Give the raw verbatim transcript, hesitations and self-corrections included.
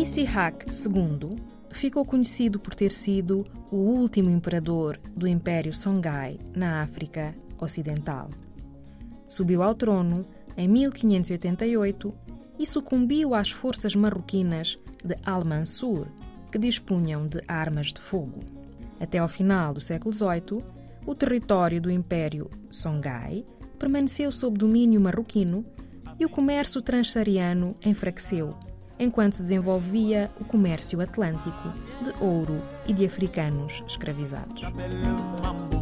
Isihak segundo ficou conhecido por ter sido o último imperador do Império Songhai na África Ocidental. Subiu ao trono em mil quinhentos e oitenta e oito e sucumbiu às forças marroquinas de Al-Mansur, que dispunham de armas de fogo. Até ao final do século dezoito, o território do Império Songhai permaneceu sob domínio marroquino e o comércio transsaariano enfraqueceu, enquanto se desenvolvia o comércio atlântico de ouro e de africanos escravizados.